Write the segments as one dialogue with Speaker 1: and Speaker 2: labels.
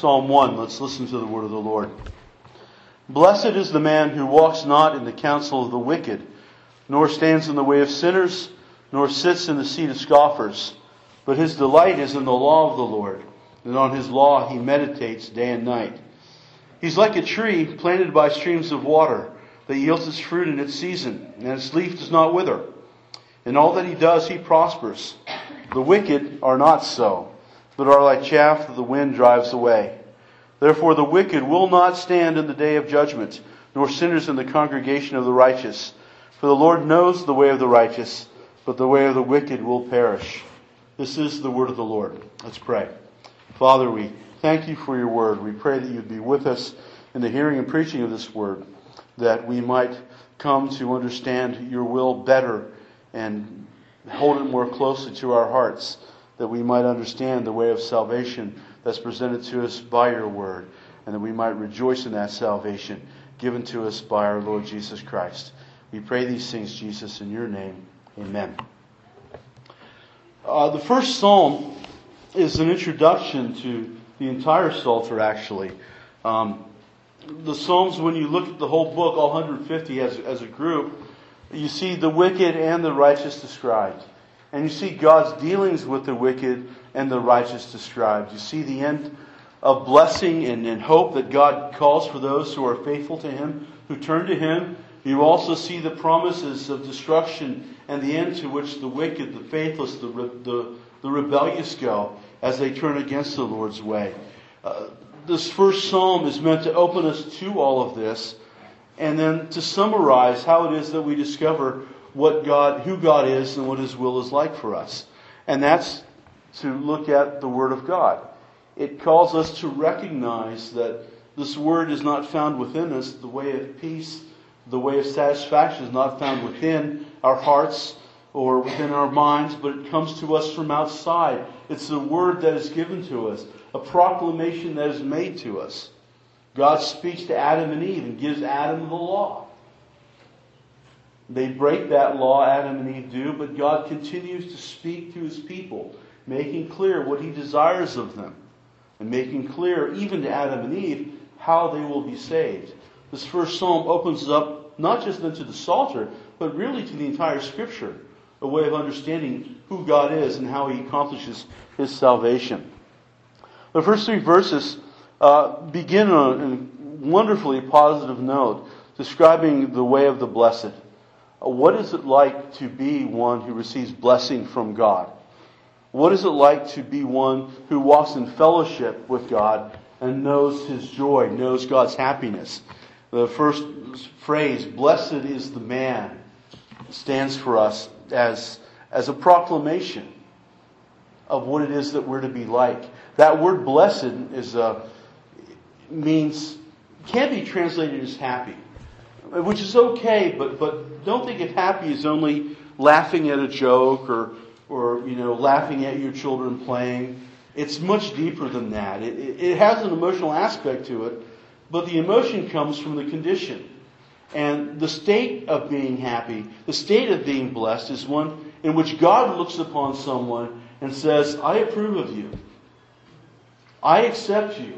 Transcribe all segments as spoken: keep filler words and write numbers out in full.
Speaker 1: Psalm one. Let's listen to the word of the Lord. Blessed is the man who walks not in the counsel of the wicked, nor stands in the way of sinners, nor sits in the seat of scoffers. But his delight is in the law of the Lord, and on his law he meditates day and night. He's like a tree planted by streams of water that yields its fruit in its season, and its leaf does not wither. In all that he does, he prospers. The wicked are not so, but are like chaff that the wind drives away. Therefore the wicked will not stand in the day of judgment, nor sinners in the congregation of the righteous. For the Lord knows the way of the righteous, but the way of the wicked will perish. This is the word of the Lord. Let's pray. Father, we thank you for your word. We pray that you'd be with us in the hearing and preaching of this word, that we might come to understand your will better and hold it more closely to our hearts, that we might understand the way of salvation that's presented to us by your word, and that we might rejoice in that salvation given to us by our Lord Jesus Christ. We pray these things, Jesus, in your name. Amen. Uh, the first psalm is an introduction to the entire Psalter, actually. Um, the Psalms, when you look at the whole book, all one hundred fifty as, as a group, you see the wicked and the righteous described. And you see God's dealings with the wicked and the righteous described. You see the end of blessing and, and hope that God calls for those who are faithful to Him, who turn to Him. You also see the promises of destruction and the end to which the wicked, the faithless, the, the, the rebellious go as they turn against the Lord's way. Uh, this first psalm is meant to open us to all of this, and then to summarize how it is that we discover what God, who God is and what His will is like for us. And that's to look at the Word of God. It calls us to recognize that this Word is not found within us. The way of peace, the way of satisfaction is not found within our hearts or within our minds, but it comes to us from outside. It's the Word that is given to us, a proclamation that is made to us. God speaks to Adam and Eve and gives Adam the law. They break that law, Adam and Eve do, but God continues to speak to His people, making clear what He desires of them, and making clear, even to Adam and Eve, how they will be saved. This first psalm opens up not just into the Psalter, but really to the entire Scripture, a way of understanding who God is and how He accomplishes His salvation. The first three verses uh, begin on a wonderfully positive note, describing the way of the blessed. Uh, what is it like to be one who receives blessing from God? What is it like to be one who walks in fellowship with God and knows His joy, knows God's happiness? The first phrase, blessed is the man, stands for us as, as a proclamation of what it is that we're to be like. That word blessed is a, means, can be translated as happy, which is okay, but, but don't think of happy as only laughing at a joke or, or you know, laughing at your children playing. It's much deeper than that. It, it, it has an emotional aspect to it, but the emotion comes from the condition. And the state of being happy, the state of being blessed, is one in which God looks upon someone and says, I approve of you. I accept you.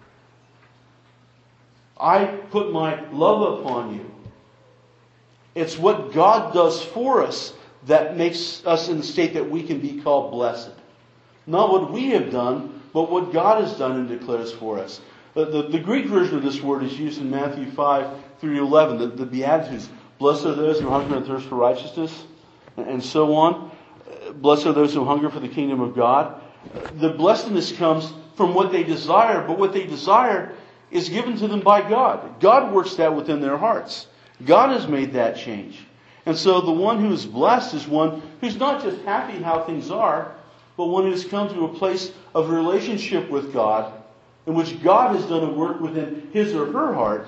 Speaker 1: I put my love upon you. It's what God does for us that makes us in the state that we can be called blessed. Not what we have done, but what God has done and declares for us. The, the, the Greek version of this word is used in Matthew five through eleven, the, the Beatitudes. Blessed are those who hunger and thirst for righteousness, and, and so on. Blessed are those who hunger for the kingdom of God. The blessedness comes from what they desire, but what they desire is given to them by God. God works that within their hearts. God has made that change. And so the one who is blessed is one who's not just happy how things are, but one who has come to a place of relationship with God in which God has done a work within his or her heart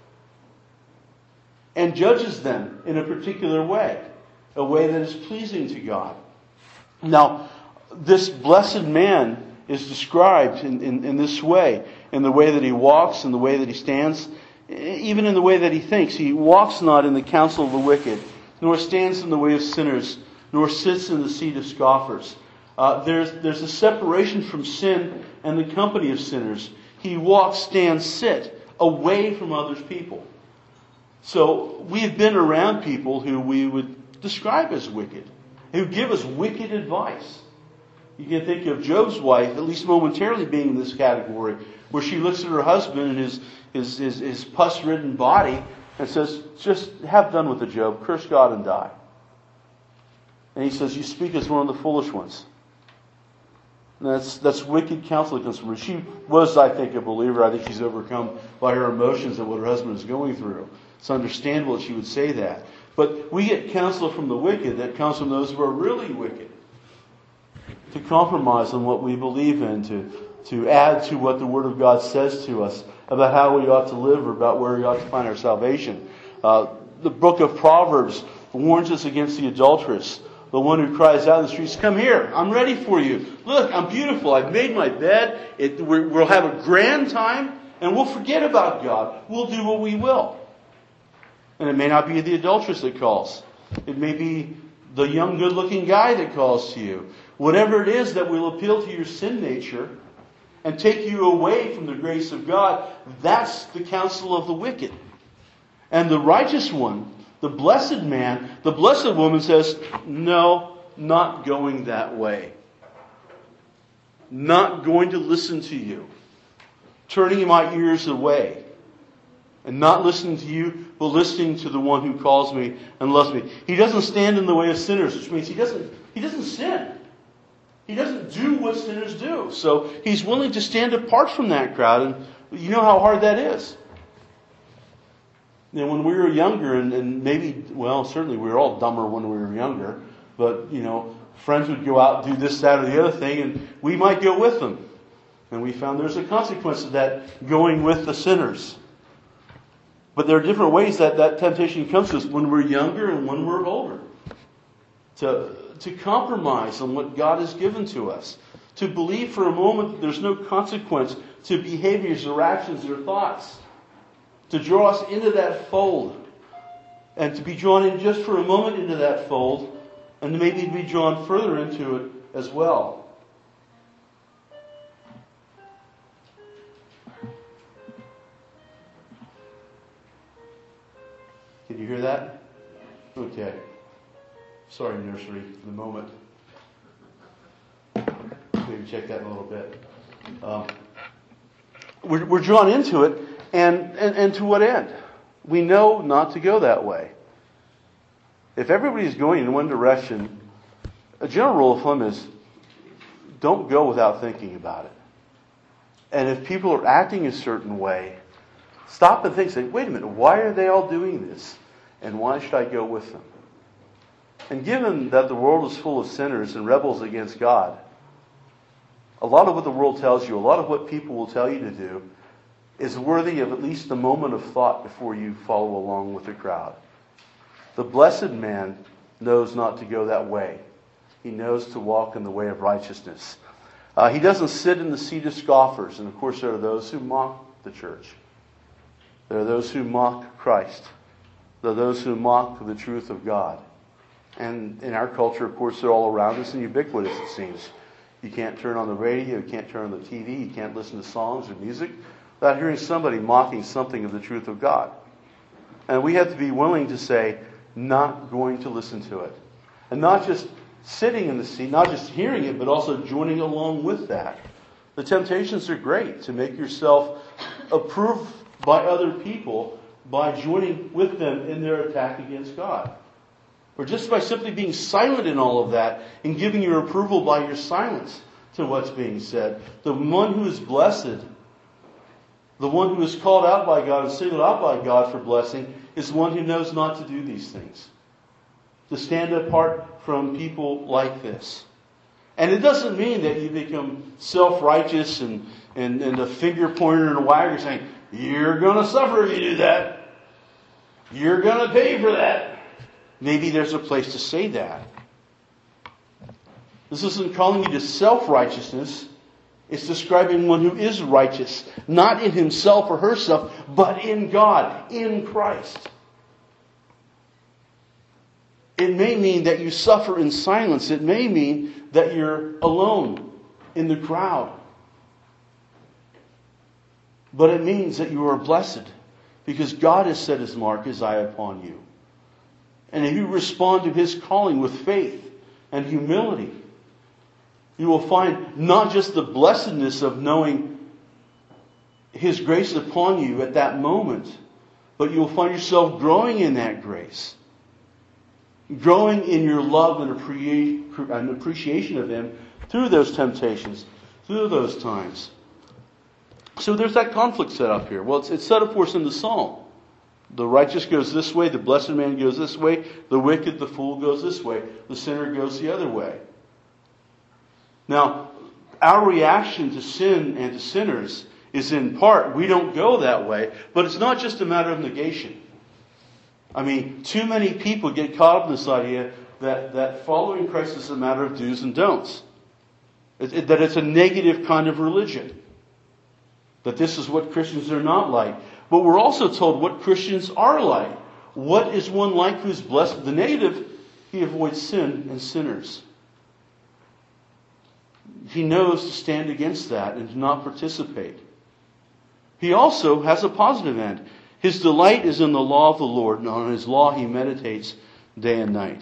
Speaker 1: and judges them in a particular way, a way that is pleasing to God. Now, this blessed man is described in, in, in this way, in the way that he walks, in the way that he stands, even in the way that he thinks. He walks not in the counsel of the wicked, nor stands in the way of sinners, nor sits in the seat of scoffers. Uh, there's, there's a separation from sin and the company of sinners. He walks, stands, sit away from other people. So we've been around people who we would describe as wicked, who give us wicked advice. You can think of Job's wife, at least momentarily being in this category, where she looks at her husband and his, his, his, his pus-ridden body and says, just have done with it, Job. Curse God and die. And he says, you speak as one of the foolish ones. And that's, that's wicked counsel that comes from her. She was, I think, a believer. I think she's overcome by her emotions and what her husband is going through. It's understandable that she would say that. But we get counsel from the wicked that comes from those who are really wicked. To compromise on what we believe in, to, to add to what the Word of God says to us about how we ought to live or about where we ought to find our salvation. Uh, the book of Proverbs warns us against the adulteress, the one who cries out in the streets, come here, I'm ready for you. Look, I'm beautiful, I've made my bed, it, we'll have a grand time, and we'll forget about God. We'll do what we will. And it may not be the adulteress that calls. It may be the young, good-looking guy that calls to you. Whatever it is that will appeal to your sin nature and take you away from the grace of God, that's the counsel of the wicked. And the righteous one, the blessed man, the blessed woman says, no, not going that way. Not going to listen to you. Turning my ears away. And not listening to you, but listening to the one who calls me and loves me. He doesn't stand in the way of sinners, which means he doesn't, he doesn't sin. He doesn't do what sinners do. So he's willing to stand apart from that crowd. And you know how hard that is. You know, when we were younger, and, and maybe, well, certainly we were all dumber when we were younger. But, you know, friends would go out and do this, that, or the other thing, and we might go with them. And we found there's a consequence of that, going with the sinners. But there are different ways that that temptation comes to us when we're younger and when we're older. To, to compromise on what God has given to us. To believe for a moment that there's no consequence to behaviors or actions or thoughts. To draw us into that fold. And to be drawn in just for a moment into that fold. And maybe to be drawn further into it as well. Can you hear that? Okay. Sorry, nursery, for the moment. Maybe check that in a little bit. Um, we're, we're drawn into it, and, and, and to what end? We know not to go that way. If everybody's going in one direction, a general rule of thumb is don't go without thinking about it. And if people are acting a certain way, stop and think, say, wait a minute, why are they all doing this? And why should I go with them? And given that the world is full of sinners and rebels against God, a lot of what the world tells you, a lot of what people will tell you to do, is worthy of at least a moment of thought before you follow along with the crowd. The blessed man knows not to go that way. He knows to walk in the way of righteousness. Uh, he doesn't sit in the seat of scoffers. And of course there are those who mock the church. There are those who mock Christ. There are those who mock the truth of God. And in our culture, of course, they're all around us and ubiquitous, it seems. You can't turn on the radio, you can't turn on the T V, you can't listen to songs or music without hearing somebody mocking something of the truth of God. And we have to be willing to say, not going to listen to it. And not just sitting in the seat, not just hearing it, but also joining along with that. The temptations are great to make yourself approved by other people by joining with them in their attack against God. Or just by simply being silent in all of that and giving your approval by your silence to what's being said. The one who is blessed, the one who is called out by God and singled out by God for blessing, is one who knows not to do these things. To stand apart from people like this. And it doesn't mean that you become self-righteous and, and, and a finger pointer and a wagger saying, you're going to suffer if you do that. You're going to pay for that. Maybe there's a place to say that. This isn't calling you to self-righteousness. It's describing one who is righteous. Not in himself or herself, but in God, in Christ. It may mean that you suffer in silence. It may mean that you're alone in the crowd. But it means that you are blessed because God has set His mark, His eye upon you. And if you respond to His calling with faith and humility, you will find not just the blessedness of knowing His grace upon you at that moment, but you will find yourself growing in that grace. Growing in your love and appreciation of Him through those temptations, through those times. So there's that conflict set up here. Well, it's, it's set up for us in the Psalm. The righteous goes this way, the blessed man goes this way, the wicked, the fool goes this way, the sinner goes the other way. Now, our reaction to sin and to sinners is in part, we don't go that way, but it's not just a matter of negation. I mean, too many people get caught up in this idea that, that following Christ is a matter of do's and don'ts. It, it, that it's a negative kind of religion. That this is what Christians are not like. But we're also told what Christians are like. What is one like who's blessed? The negative, he avoids sin and sinners. He knows to stand against that and to not participate. He also has a positive end. His delight is in the law of the Lord, and on His law he meditates day and night.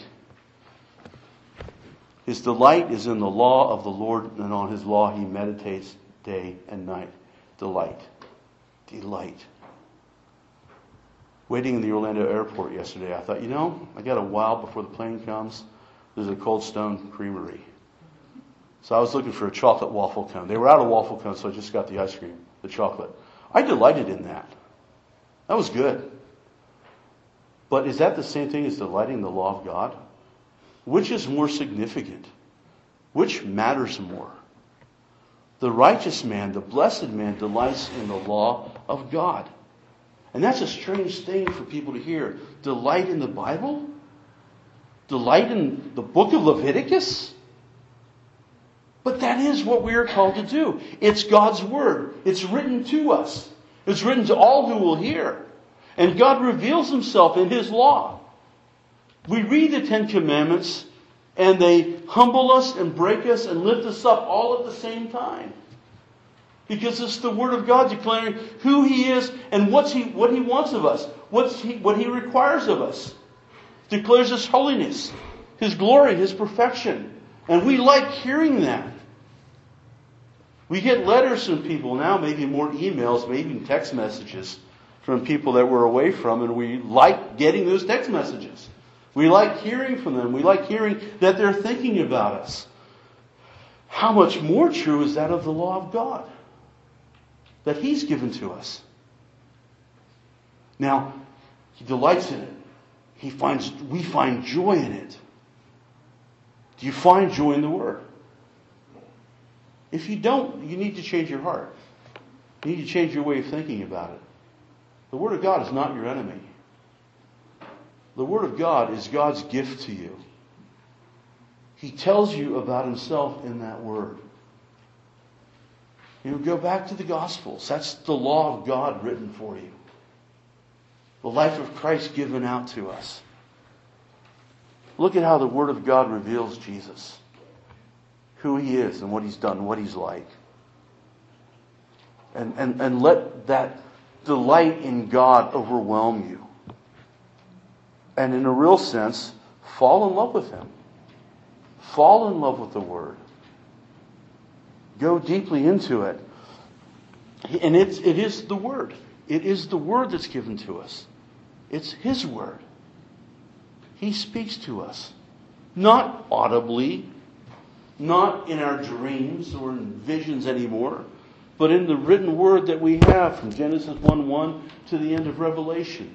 Speaker 1: His delight is in the law of the Lord, and on His law he meditates day and night. Delight. Delight. Waiting in the Orlando airport yesterday, I thought, you know, I got a while before the plane comes. There's a Cold Stone Creamery. So I was looking for a chocolate waffle cone. They were out of waffle cones, so I just got the ice cream, the chocolate. I delighted in that. That was good. But is that the same thing as delighting in the law of God? Which is more significant? Which matters more? The righteous man, the blessed man, delights in the law of God. And that's a strange thing for people to hear. Delight in the Bible? Delight in the book of Leviticus? But that is what we are called to do. It's God's Word. It's written to us. It's written to all who will hear. And God reveals Himself in His law. We read the Ten Commandments and they humble us and break us and lift us up all at the same time. Because it's the Word of God declaring who He is and what's he, what He wants of us. What's he, what He requires of us. Declares His holiness, His glory, His perfection. And we like hearing that. We get letters from people now, maybe more emails, maybe even text messages from people that we're away from, and we like getting those text messages. We like hearing from them. We like hearing that they're thinking about us. How much more true is that of the law of God that He's given to us? Now, He delights in it. He finds, we find joy in it. Do you find joy in the Word? If you don't, you need to change your heart. You need to change your way of thinking about it. The Word of God is not your enemy. The Word of God is God's gift to you. He tells you about Himself in that Word. You know, go back to the Gospels. That's the law of God written for you. The life of Christ given out to us. Look at how the Word of God reveals Jesus. Who He is and what He's done, what He's like. And, and, and let that delight in God overwhelm you. And in a real sense, fall in love with Him. Fall in love with the Word. Go deeply into it. And it's, it is the Word. It is the Word that's given to us. It's His Word. He speaks to us. Not audibly, not in our dreams or in visions anymore, but in the written Word that we have from Genesis one one to the end of Revelation.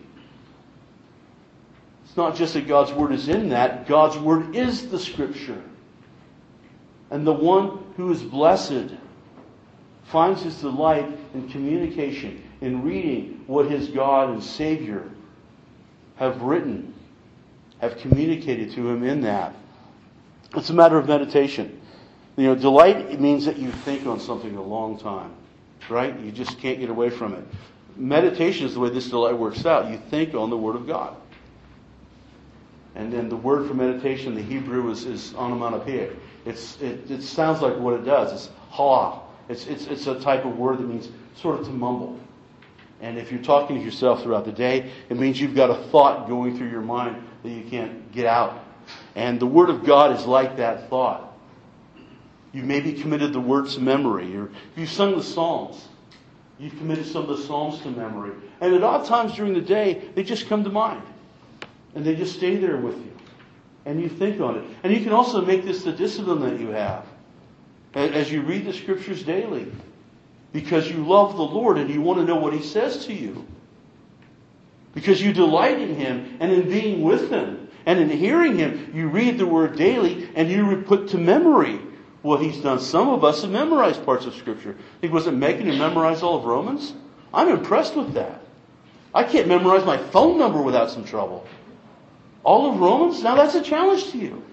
Speaker 1: It's not just that God's Word is in that. God's Word is the Scripture. And the one who is blessed finds his delight in communication, in reading what his God and Savior have written, have communicated to him in that. It's a matter of meditation. You know, delight, it means that you think on something a long time, right? You just can't get away from it. Meditation is the way this delight works out. You think on the Word of God. And then the word for meditation, the Hebrew is, is onomatopoeic. It's, it, it sounds like what it does. It's ha. It's, it's, it's a type of word that means sort of to mumble. And if you're talking to yourself throughout the day, it means you've got a thought going through your mind that you can't get out. And the Word of God is like that thought. You've maybe committed the words to memory, or you've sung the Psalms. You've committed some of the Psalms to memory. And at odd times during the day, they just come to mind. And they just stay there with you. And you think on it. And you can also make this the discipline that you have as you read the Scriptures daily. Because you love the Lord and you want to know what He says to you. Because you delight in Him and in being with Him. And in hearing Him, you read the Word daily and you put to memory what He's done. Some of us have memorized parts of Scripture. I think, was it Megan who memorized all of Romans? I'm impressed with that. I can't memorize my phone number without some trouble. All of Romans? Now that's a challenge to you.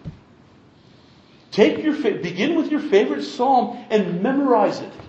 Speaker 1: Take your begin with your favorite psalm and memorize it.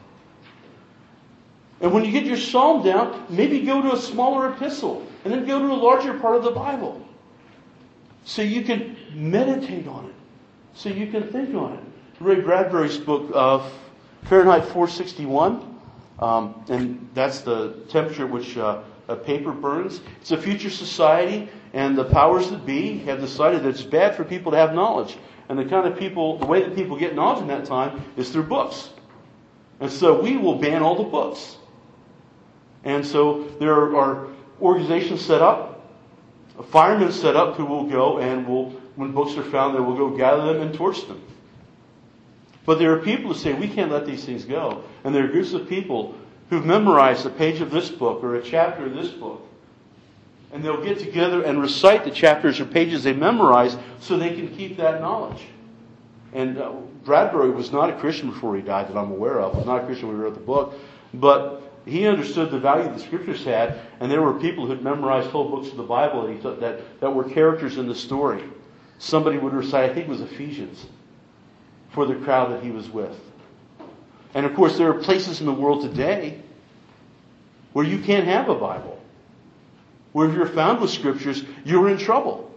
Speaker 1: And when you get your psalm down, maybe go to a smaller epistle and then go to a larger part of the Bible. So you can meditate on it. So you can think on it. Ray Bradbury's book of Fahrenheit four sixty-one, um, and that's the temperature at which uh, a paper burns. It's a future society, and the powers that be have decided that it's bad for people to have knowledge. And the kind of people, the way that people get knowledge in that time is through books. And so we will ban all the books. And so there are organizations set up, firemen set up who will go and will, when books are found, they will go gather them and torch them. But there are people who say, we can't let these things go. And there are groups of people who've memorized a page of this book or a chapter of this book. And they'll get together and recite the chapters or pages they memorized so they can keep that knowledge. And uh, Bradbury was not a Christian before he died that I'm aware of. He was not a Christian when he wrote the book. But he understood the value the Scriptures had. And there were people who'd memorized whole books of the Bible that, he thought that, that were characters in the story. Somebody would recite, I think it was Ephesians, for the crowd that he was with. And of course, there are places in the world today where you can't have a Bible. Where if you're found with Scriptures, you're in trouble.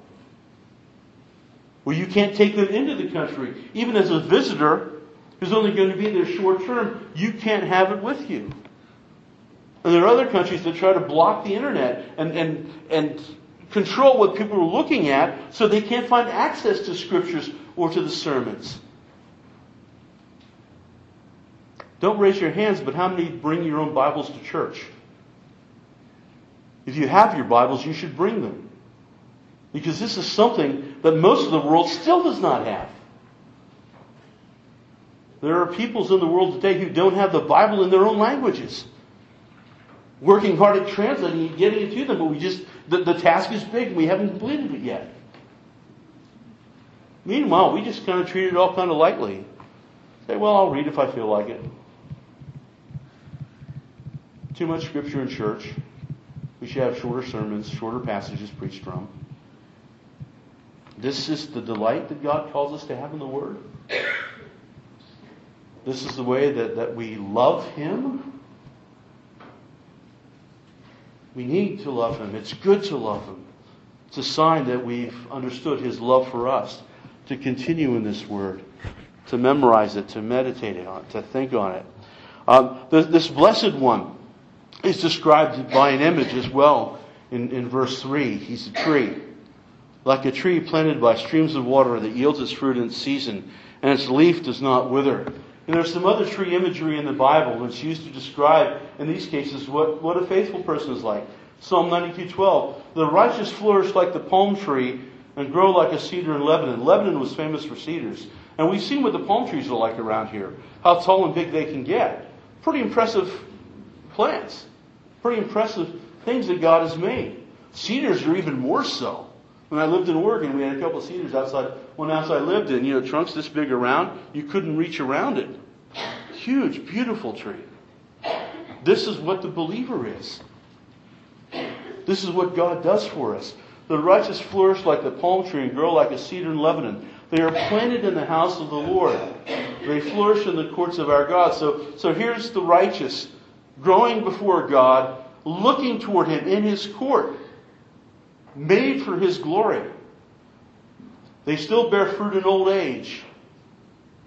Speaker 1: Where you can't take them into the country. Even as a visitor who's only going to be there short term, you can't have it with you. And there are other countries that try to block the internet and, and, and control what people are looking at so they can't find access to Scriptures or to the sermons. Don't raise your hands, but how many bring your own Bibles to church? If you have your Bibles, you should bring them. Because this is something that most of the world still does not have. There are peoples in the world today who don't have the Bible in their own languages. Working hard at translating and getting it to them, but we just, the, the task is big and we haven't completed it yet. Meanwhile, we just kind of treat it all kind of lightly. Say, well, I'll read if I feel like it. Too much Scripture in church. We should have shorter sermons, shorter passages preached from. This is the delight that God calls us to have in the Word. This is the way that, that we love Him. We need to love Him. It's good to love Him. It's a sign that we've understood His love for us. To continue in this Word. To memorize it. To meditate on it. To think on it. Um, this, this blessed one is described by an image as well in, in verse three. He's a tree. Like a tree planted by streams of water that yields its fruit in its season, and its leaf does not wither. And there's some other tree imagery in the Bible that's used to describe, in these cases, what, what a faithful person is like. Psalm ninety-two twelve. The righteous flourish like the palm tree and grow like a cedar in Lebanon. Lebanon was famous for cedars. And we've seen what the palm trees are like around here. How tall and big they can get. Pretty impressive plants. Pretty impressive things that God has made. Cedars are even more so. When I lived in Oregon, we had a couple of cedars outside. One house I lived in, you know, trunks this big around, you couldn't reach around it. Huge, beautiful tree. This is what the believer is. This is what God does for us. The righteous flourish like the palm tree and grow like a cedar in Lebanon. They are planted in the house of the Lord. They flourish in the courts of our God. So, so here's the righteous growing before God, looking toward Him in His court, made for His glory. They still bear fruit in old age.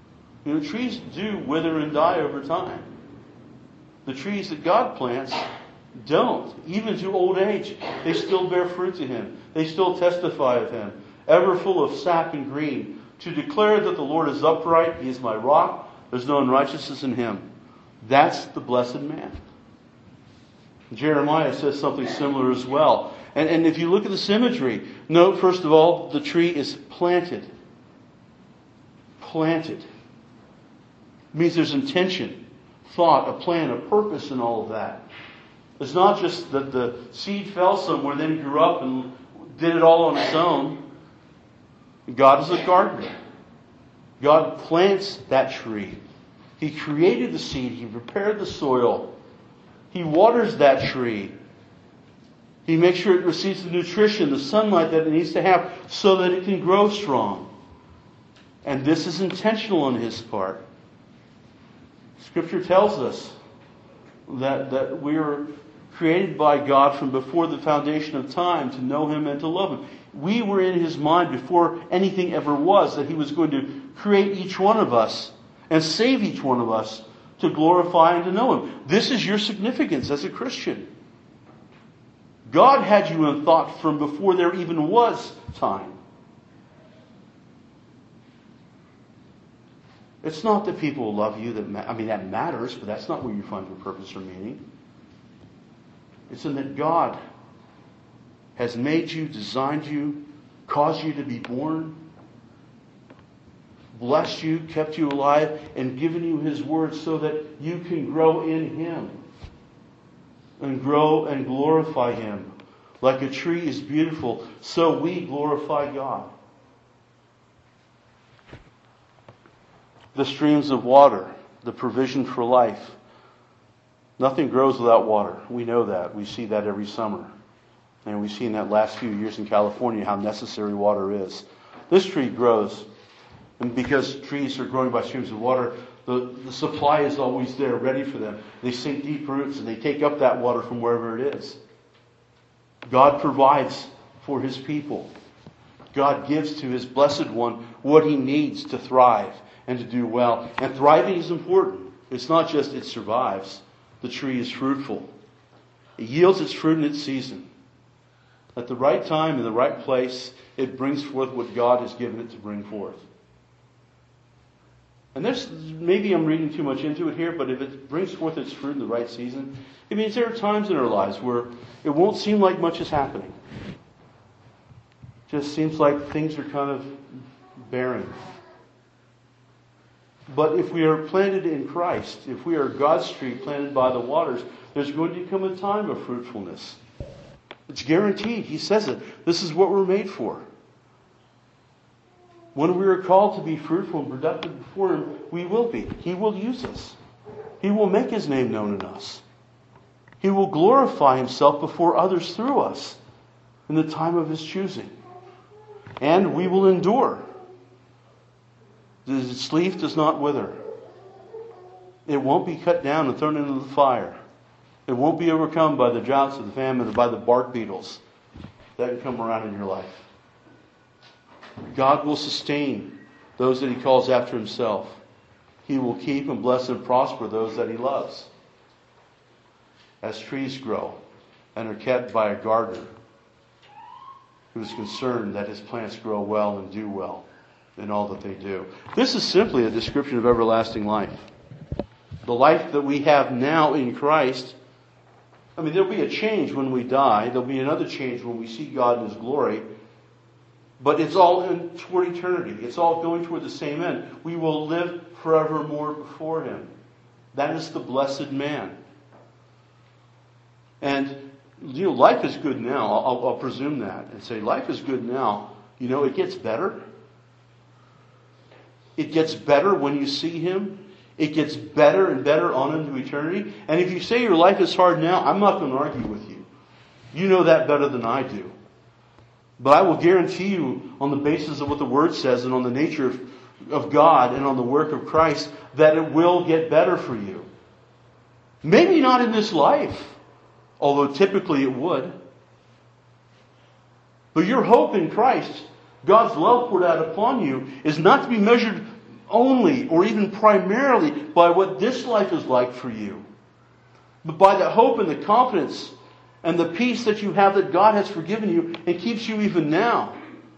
Speaker 1: You know, trees do wither and die over time. The trees that God plants don't. Even to old age, they still bear fruit to Him. They still testify of Him, ever full of sap and green, to declare that the Lord is upright, He is my rock, there's no unrighteousness in Him. That's the blessed man. Jeremiah says something similar as well. And, and if you look at this imagery, note first of all, the tree is planted. Planted. It means there's intention, thought, a plan, a purpose in all of that. It's not just that the seed fell somewhere, then grew up and did it all on its own. God is a gardener. God plants that tree. He created the seed. He prepared the soil. He waters that tree. He makes sure it receives the nutrition, the sunlight that it needs to have so that it can grow strong. And this is intentional on His part. Scripture tells us that, that we are created by God from before the foundation of time to know Him and to love Him. We were in His mind before anything ever was, that He was going to create each one of us and save each one of us to glorify and to know Him. This is your significance as a Christian. God had you in thought from before there even was time. It's not that people love you that ma- I mean that matters, but that's not where you find your purpose or meaning. It's in that God has made you, designed you, caused you to be born, blessed you, kept you alive, and given you His Word so that you can grow in Him and grow and glorify Him. Like a tree is beautiful, so we glorify God. The streams of water, the provision for life. Nothing grows without water. We know that. We see that every summer. And we've seen that last few years in California how necessary water is. This tree grows. And because trees are growing by streams of water, the, the supply is always there, ready for them. They sink deep roots and they take up that water from wherever it is. God provides for His people. God gives to His blessed one what he needs to thrive and to do well. And thriving is important. It's not just it survives. The tree is fruitful. It yields its fruit in its season. At the right time, in the right place, it brings forth what God has given it to bring forth. And this, maybe I'm reading too much into it here, but if it brings forth its fruit in the right season, it means there are times in our lives where it won't seem like much is happening. It just seems like things are kind of barren. But if we are planted in Christ, if we are God's tree planted by the waters, there's going to come a time of fruitfulness. It's guaranteed. He says it. This is what we're made for. When we are called to be fruitful and productive before Him, we will be. He will use us. He will make His name known in us. He will glorify Himself before others through us in the time of His choosing. And we will endure. Its leaf does not wither. It won't be cut down and thrown into the fire. It won't be overcome by the droughts of the famine or by the bark beetles that can come around in your life. God will sustain those that He calls after Himself. He will keep and bless and prosper those that He loves. As trees grow and are kept by a gardener who is concerned that his plants grow well and do well in all that they do. This is simply a description of everlasting life. The life that we have now in Christ. I mean, there'll be a change when we die. There'll be another change when we see God in His glory. But it's all in, toward eternity. It's all going toward the same end. We will live forevermore before Him. That is the blessed man. And, you know, life is good now. I'll, I'll presume that and say life is good now. You know, it gets better. It gets better when you see Him. It gets better and better on into eternity. And if you say your life is hard now, I'm not going to argue with you. You know that better than I do. But I will guarantee you, on the basis of what the Word says and on the nature of, of God and on the work of Christ, that it will get better for you. Maybe not in this life, although typically it would. But your hope in Christ, God's love poured out upon you, is not to be measured only or even primarily by what this life is like for you, but by the hope and the confidence and the peace that you have that God has forgiven you and keeps you even now.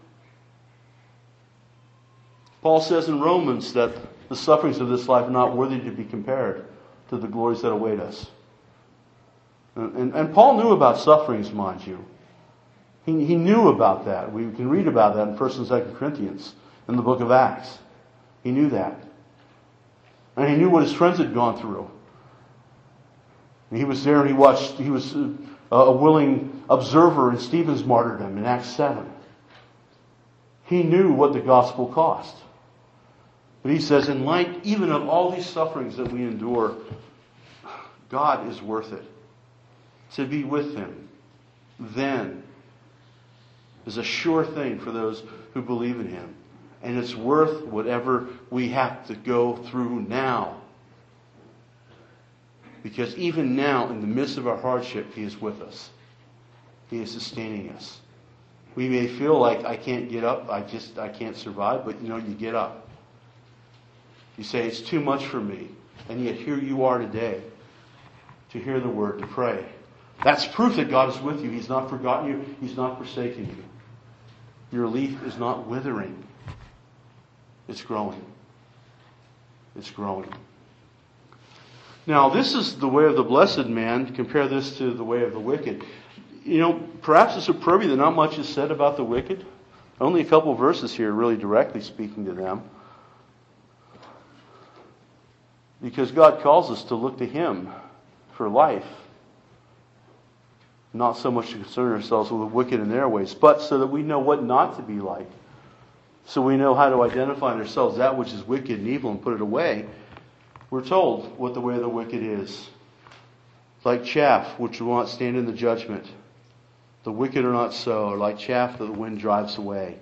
Speaker 1: Paul says in Romans that the sufferings of this life are not worthy to be compared to the glories that await us. And, and, and Paul knew about sufferings, mind you. He, he knew about that. We can read about that in First and Second Corinthians, in the book of Acts. He knew that. And he knew what his friends had gone through. And he was there and he watched, he was a, a willing observer in Stephen's martyrdom in Acts seven. He knew what the gospel cost. But he says, in light even of all these sufferings that we endure, God is worth it. To be with Him then is a sure thing for those who believe in Him. And it's worth whatever we have to go through now. Because even now, in the midst of our hardship, He is with us. He is sustaining us. We may feel like, I can't get up, I just, I can't survive, but you know, you get up. You say, it's too much for me. And yet here you are today to hear the word, to pray. That's proof that God is with you. He's not forgotten you. He's not forsaken you. Your leaf is not withering. It's growing. It's growing. Now, this is the way of the blessed man. Compare this to the way of the wicked. You know, perhaps it's appropriate that not much is said about the wicked. Only a couple of verses here really directly speaking to them. Because God calls us to look to Him for life. Not so much to concern ourselves with the wicked in their ways, but so that we know what not to be like. So we know how to identify in ourselves that which is wicked and evil and put it away. We're told what the way of the wicked is. Like chaff which will not stand in the judgment. The wicked are not so, or like chaff that the wind drives away.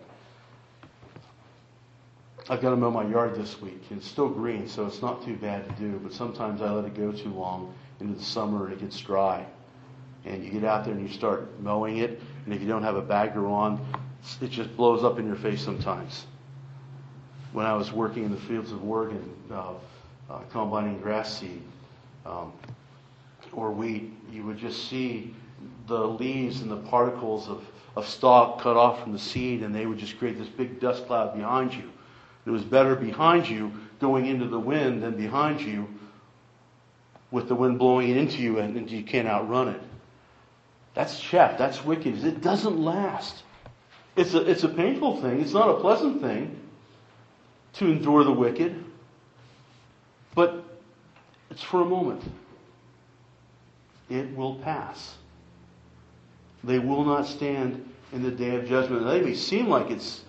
Speaker 1: I've got to mow my yard this week. It's still green, so it's not too bad to do. But sometimes I let it go too long into the summer and it gets dry. And you get out there and you start mowing it. And if you don't have a bagger on, it just blows up in your face sometimes. When I was working in the fields of Oregon, uh, uh, combining grass seed um, or wheat, you would just see the leaves and the particles of, of stalk cut off from the seed, and they would just create this big dust cloud behind you. It was better behind you going into the wind than behind you with the wind blowing it into you and, and you can't outrun it. That's chaff. That's wicked. It doesn't last. It's a, it's a painful thing. It's not a pleasant thing to endure the wicked. But it's for a moment. It will pass. They will not stand in the day of judgment. They may seem like it's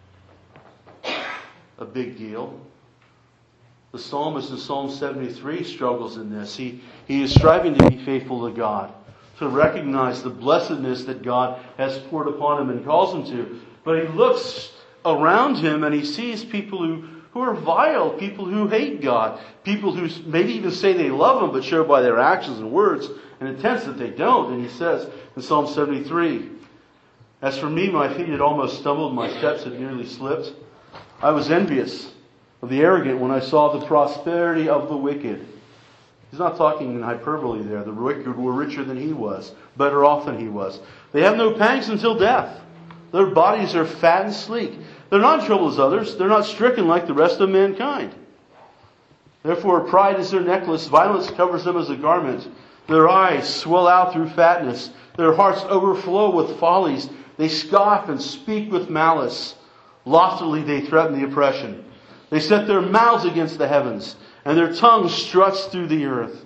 Speaker 1: a big deal. The psalmist in Psalm seventy-three struggles in this. He, he is striving to be faithful to God, to recognize the blessedness that God has poured upon him and calls him to. But he looks around him and he sees people who, who are vile, people who hate God, people who maybe even say they love him but show by their actions and words and intents that they don't. And he says in Psalm seventy-three, "As for me, my feet had almost stumbled, my steps had nearly slipped. I was envious of the arrogant when I saw the prosperity of the wicked." He's not talking in hyperbole there. The wicked were richer than he was, better off than he was. They have no pangs until death. Their bodies are fat and sleek. They're not in trouble as others. They're not stricken like the rest of mankind. Therefore, pride is their necklace. Violence covers them as a garment. Their eyes swell out through fatness. Their hearts overflow with follies. They scoff and speak with malice. Loftily they threaten the oppression. They set their mouths against the heavens, and their tongue struts through the earth.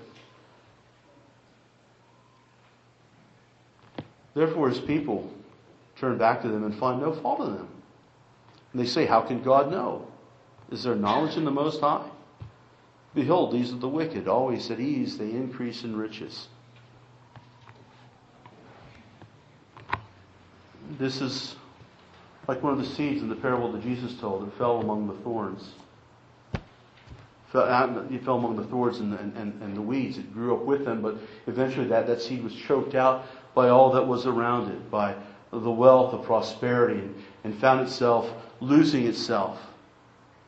Speaker 1: Therefore his people turn back to them and find no fault in them. And they say, "How can God know? Is there knowledge in the Most High? Behold, these are the wicked, always at ease, they increase in riches." This is like one of the seeds in the parable that Jesus told. It fell among the thorns. It fell among the thorns and the, and, and the weeds. It grew up with them, but eventually that, that seed was choked out by all that was around it, by the wealth of prosperity, and, and found itself losing itself.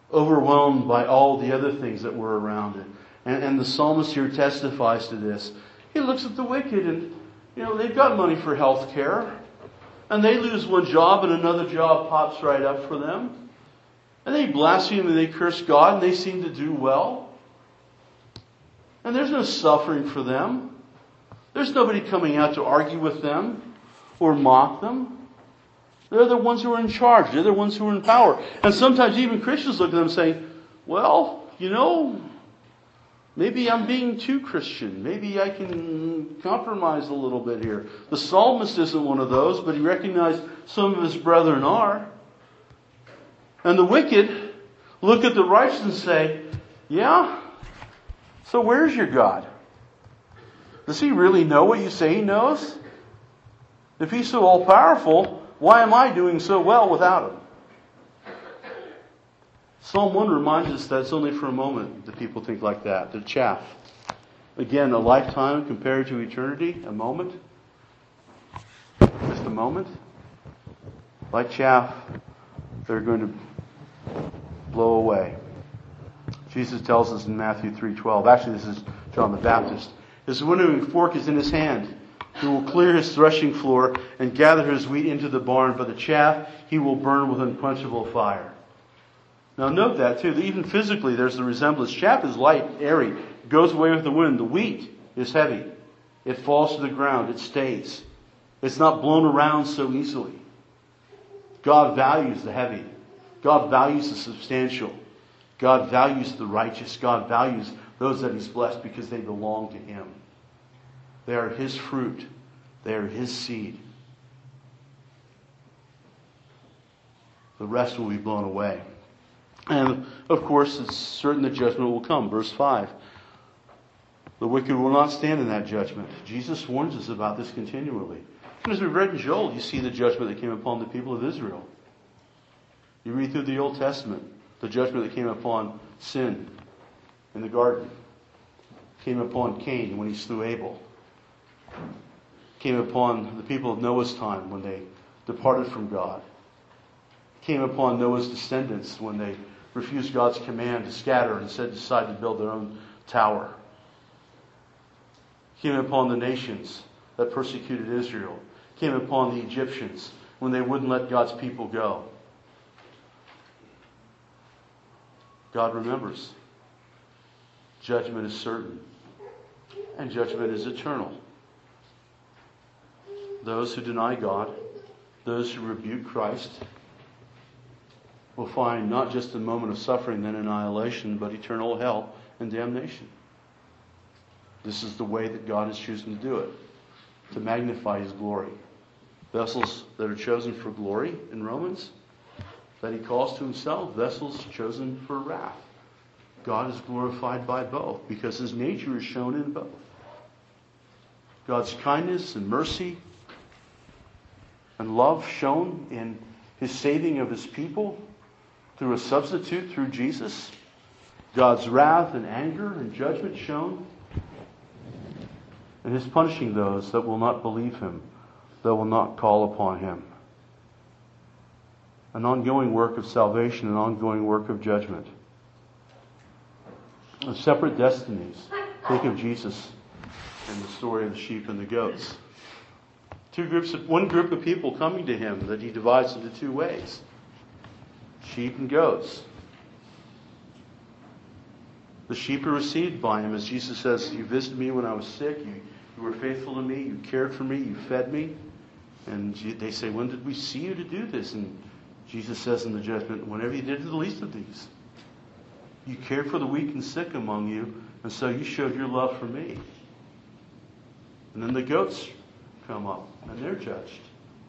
Speaker 1: overwhelmed by all the other things that were around it. And, and the psalmist here testifies to this. He looks at the wicked and, you know, they've got money for health care. And they lose one job and another job pops right up for them. And they blaspheme and they curse God and they seem to do well. And there's no suffering for them. There's nobody coming out to argue with them or mock them. They're the ones who are in charge. They're the ones who are in power. And sometimes even Christians look at them saying, well, you know, maybe I'm being too Christian. Maybe I can compromise a little bit here. The psalmist isn't one of those, but he recognized some of his brethren are. And the wicked look at the righteous and say, yeah, so where's your God? Does he really know what you say he knows? If he's so all-powerful, why am I doing so well without him? Psalm one reminds us that it's only for a moment that people think like that. They're chaff. Again, a lifetime compared to eternity, a moment. Just a moment. Like chaff, they're going to blow away. Jesus tells us in Matthew three twelve. Actually, this is John the Baptist. His winnowing fork is in his hand. He will clear his threshing floor and gather his wheat into the barn, but the chaff he will burn with unquenchable fire. Now note that too, that even physically there's the resemblance. Chaff is light, airy, goes away with the wind. The wheat is heavy. It falls to the ground. It stays. It's not blown around so easily. God values the heavy. God values the substantial. God values the righteous. God values those that he's blessed because they belong to him. They are his fruit. They are his seed. The rest will be blown away. And, of course, it's certain that judgment will come. Verse five. The wicked will not stand in that judgment. Jesus warns us about this continually. And as we read in Joel, you see the judgment that came upon the people of Israel. You read through the Old Testament, the judgment that came upon sin in the garden. Came upon Cain when he slew Abel. Came upon the people of Noah's time when they departed from God. Came upon Noah's descendants when they refused God's command to scatter and instead decided to build their own tower. Came upon the nations that persecuted Israel. Came upon the Egyptians when they wouldn't let God's people go. God remembers. Judgment is certain. And judgment is eternal. Those who deny God, those who rebuke Christ, will find not just a moment of suffering, then annihilation, but eternal hell and damnation. This is the way that God has chosen to do it, to magnify his glory. Vessels that are chosen for glory in Romans, that he calls to himself, vessels chosen for wrath. God is glorified by both because his nature is shown in both. God's kindness and mercy and love shown in his saving of his people through a substitute, through Jesus. God's wrath and anger and judgment shown in his punishing those that will not believe him, that will not call upon him. An ongoing work of salvation, an ongoing work of judgment. And separate destinies. Think of Jesus and the story of the sheep and the goats. Two groups of, one group of people coming to him that he divides into two ways. Sheep and goats. The sheep are received by him, as Jesus says, you visited me when I was sick, you, you were faithful to me, you cared for me, you fed me. And they say, when did we see you to do this? And Jesus says in the judgment, whenever you did to the least of these. You cared for the weak and sick among you, and so you showed your love for me. And then the goats come up, and they're judged.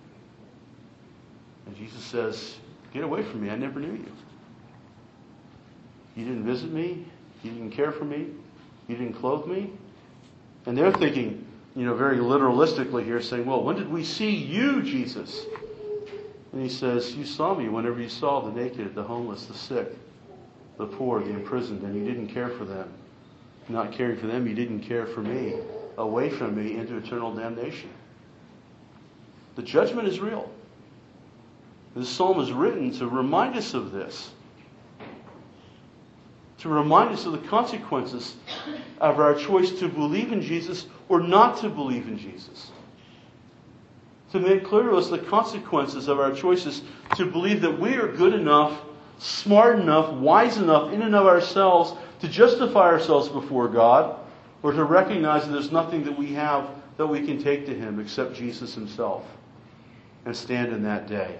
Speaker 1: And Jesus says, get away from me, I never knew you. You didn't visit me, you didn't care for me, you didn't clothe me. And they're thinking, you know, very literalistically here, saying, well, when did we see you, Jesus? And he says, you saw me whenever you saw the naked, the homeless, the sick, the poor, the imprisoned, and you didn't care for them. Not caring for them, you didn't care for me. Away from me into eternal damnation. The judgment is real. This psalm is written to remind us of this. to remind us of the consequences of our choice to believe in Jesus or not to believe in Jesus. To make clear to us the consequences of our choices to believe that we are good enough, smart enough, wise enough in and of ourselves to justify ourselves before God, or to recognize that there's nothing that we have that we can take to Him except Jesus Himself, and stand in that day.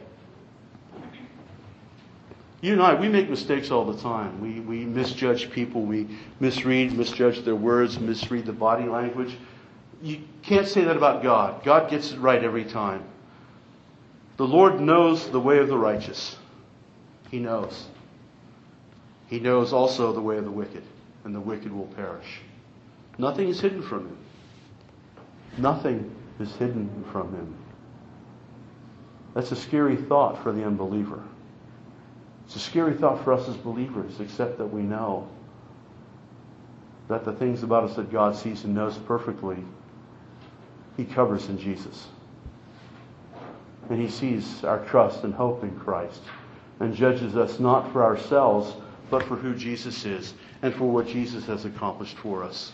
Speaker 1: You and I, we make mistakes all the time. We, we misjudge people. We misread, misjudge their words, misread the body language. You can't say that about God. God gets it right every time. The Lord knows the way of the righteous. He knows. He knows also the way of the wicked, and the wicked will perish. Nothing is hidden from Him. Nothing is hidden from Him. That's a scary thought for the unbeliever. It's a scary thought for us as believers, except that we know that the things about us that God sees and knows perfectly, He covers in Jesus. And He sees our trust and hope in Christ, and judges us not for ourselves, but for who Jesus is and for what Jesus has accomplished for us.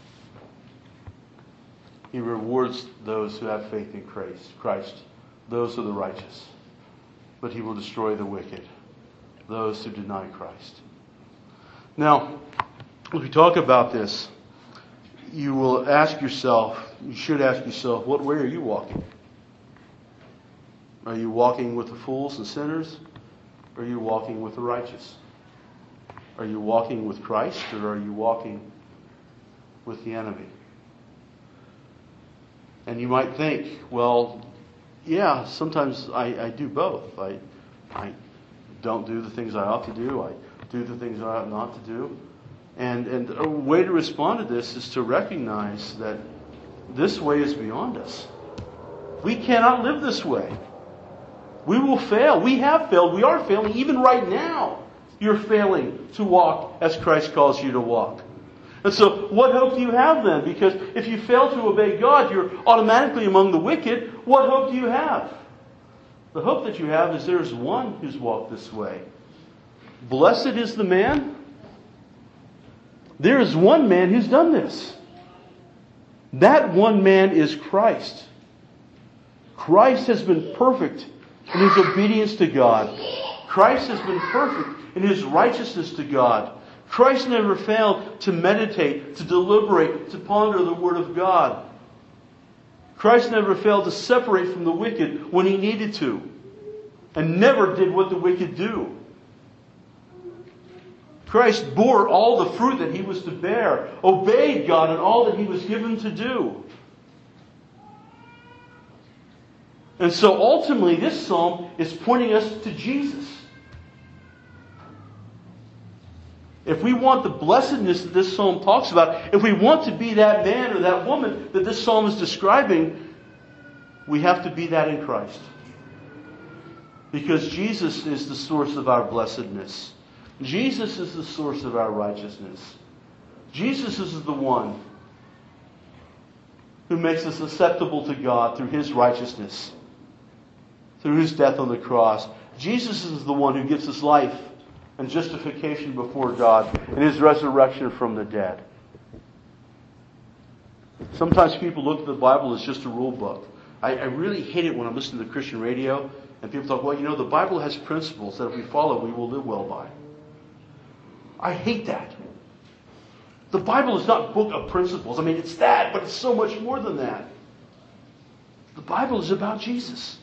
Speaker 1: He rewards those who have faith in Christ. Christ. Those are the righteous. But He will destroy the wicked, those who deny Christ. Now, as we talk about this, you will ask yourself, you should ask yourself, what way are you walking? Are you walking with the fools and sinners? Or are you walking with the righteous? Are you walking with Christ, or are you walking with the enemy? And you might think, well, yeah, sometimes I, I do both. I, I don't do the things I ought to do. I do the things I ought not to do. And, and a way to respond to this is to recognize that this way is beyond us. We cannot live this way. We will fail. We have failed. We are failing. Even right now, you're failing to walk as Christ calls you to walk. And so, what hope do you have then? Because if you fail to obey God, you're automatically among the wicked. What hope do you have? The hope that you have is there is one who's walked this way. Blessed is the man. There is one man who's done this. That one man is Christ. Christ has been perfect in His obedience to God. Christ has been perfect in His righteousness to God. Christ never failed to meditate, to deliberate, to ponder the Word of God. Christ never failed to separate from the wicked when He needed to, and never did what the wicked do. Christ bore all the fruit that He was to bear, obeyed God in all that He was given to do. And so ultimately this psalm is pointing us to Jesus. If we want the blessedness that this psalm talks about, if we want to be that man or that woman that this psalm is describing, we have to be that in Christ. Because Jesus is the source of our blessedness. Jesus is the source of our righteousness. Jesus is the one who makes us acceptable to God through His righteousness, through His death on the cross. Jesus is the one who gives us life and justification before God and His resurrection from the dead. Sometimes people look at the Bible as just a rule book. I, I really hate it when I'm listening to Christian radio and people talk, well, you know, the Bible has principles that if we follow, we will live well by. I hate that. The Bible is not a book of principles. I mean, it's that, but it's so much more than that. The Bible is about Jesus.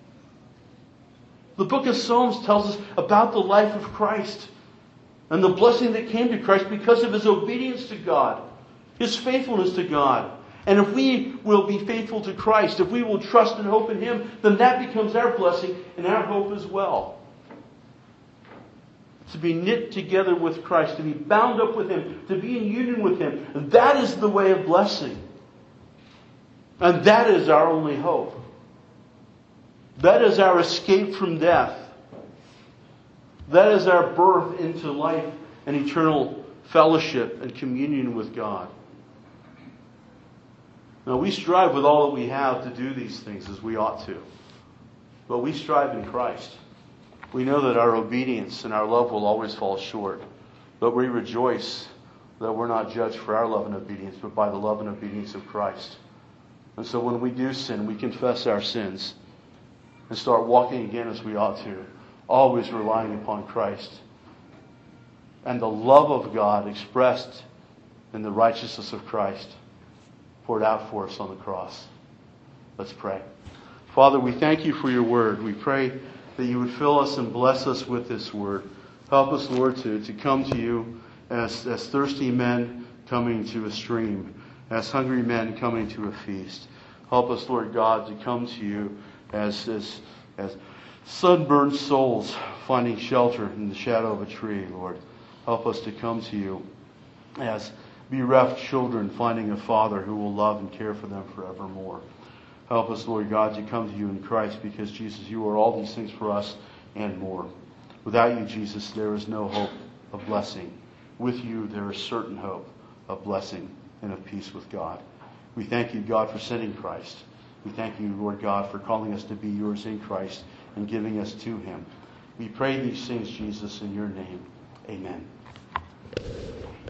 Speaker 1: The book of Psalms tells us about the life of Christ and the blessing that came to Christ because of His obedience to God, His faithfulness to God. And if we will be faithful to Christ, if we will trust and hope in Him, then that becomes our blessing and our hope as well. To be knit together with Christ, to be bound up with Him, to be in union with Him. And that is the way of blessing. And that is our only hope. That is our escape from death. That is our birth into life and eternal fellowship and communion with God. Now, we strive with all that we have to do these things as we ought to. But we strive in Christ. We know that our obedience and our love will always fall short. But we rejoice that we're not judged for our love and obedience, but by the love and obedience of Christ. And so when we do sin, we confess our sins and start walking again as we ought to, always relying upon Christ and the love of God expressed in the righteousness of Christ poured out for us on the cross. Let's pray. Father, we thank you for your word. We pray that you would fill us and bless us with this word. Help us, Lord, to, to come to you as, as thirsty men coming to a stream, as hungry men coming to a feast. Help us, Lord God, to come to you as, as, as sunburned souls finding shelter in the shadow of a tree, Lord. Help us to come to you as bereft children finding a Father who will love and care for them forevermore. Help us, Lord God, to come to you in Christ because, Jesus, you are all these things for us and more. Without you, Jesus, there is no hope of blessing. With you, there is certain hope of blessing and of peace with God. We thank you, God, for sending Christ. We thank you, Lord God, for calling us to be yours in Christ and giving us to him. We pray these things, Jesus, in your name. Amen.